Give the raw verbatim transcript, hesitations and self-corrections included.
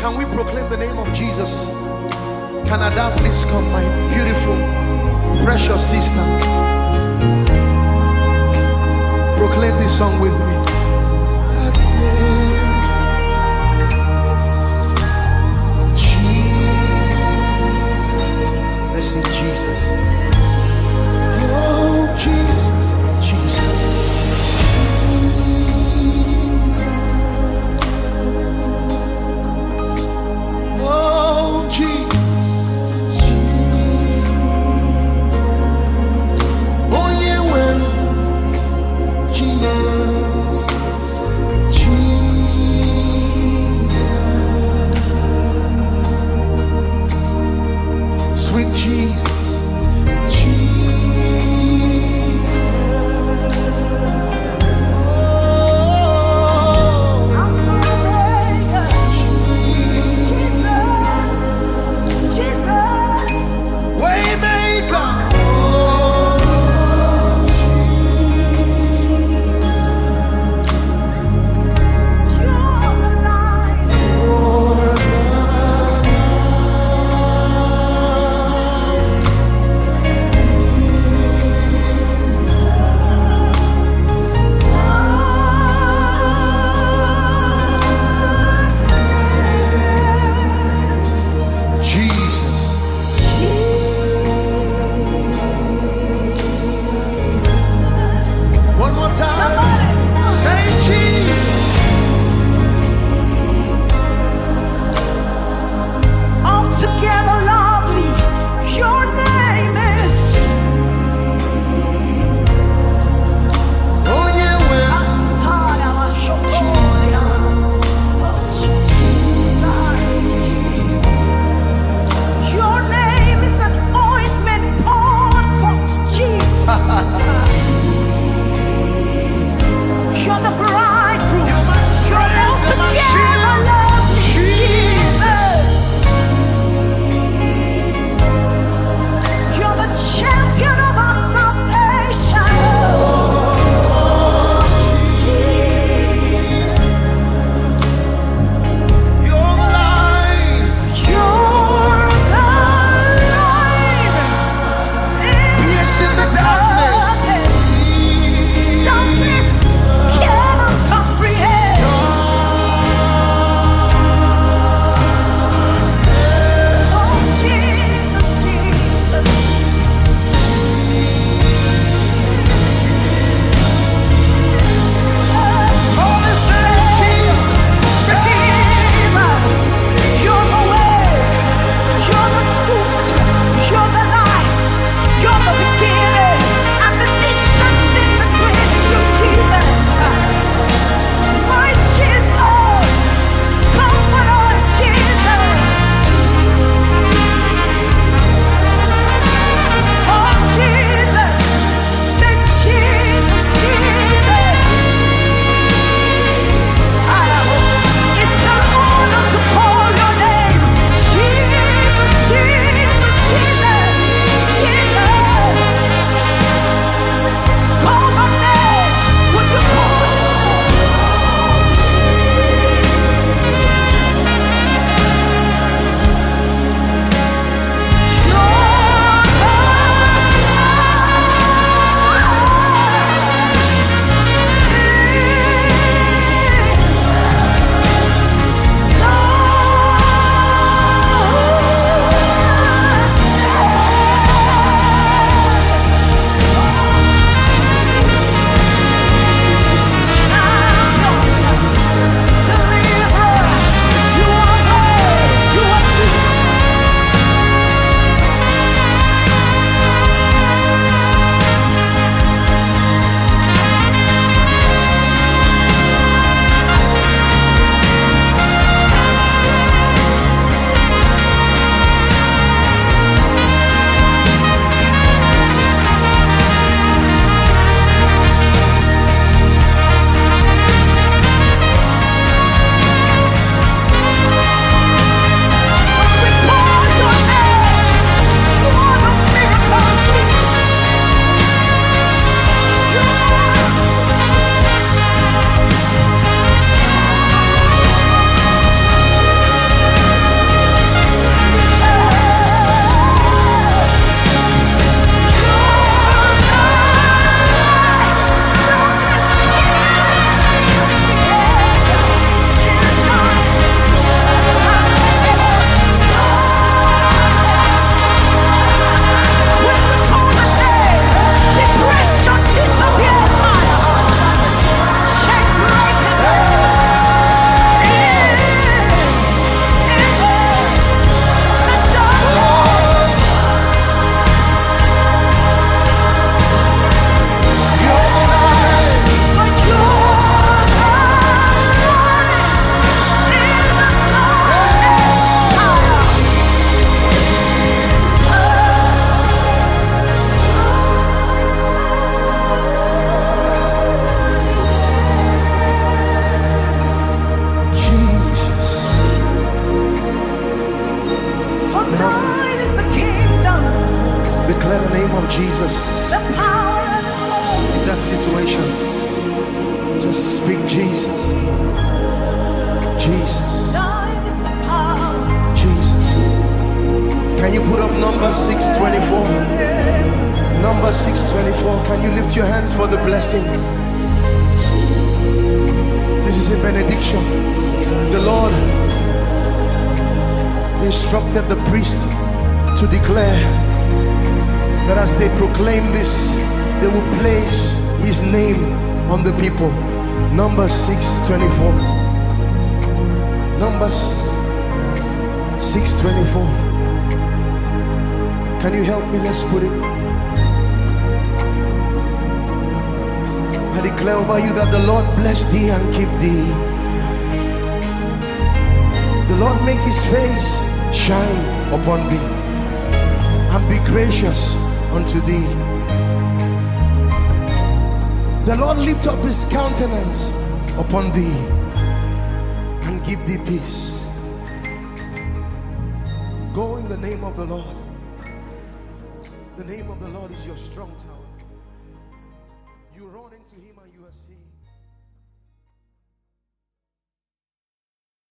Can we proclaim the name of Jesus? Can Ada please come, my beautiful, precious sister? Proclaim this song with me. Let's sing Jesus. Oh, Jesus, Jesus. Oh, Jesus. Oh, yeah, well, Jesus. Jesus. In that situation, just speak Jesus. Jesus. Jesus. Can you put up number six twenty-four? Number six twenty-four. Can you lift your hands for the blessing? This is a benediction. The Lord instructed the priest to declare that as they proclaim this, they will place his name on the people. Number six twenty-four. Numbers six twenty-four. Can you help me? Let's put it. I declare over you that the Lord bless thee and keep thee. The Lord make his face shine upon thee and be gracious unto thee. The Lord lift up his countenance upon thee and give thee peace. Go in the name of the Lord. The name of the Lord is your strong tower. You run into him and you are safe.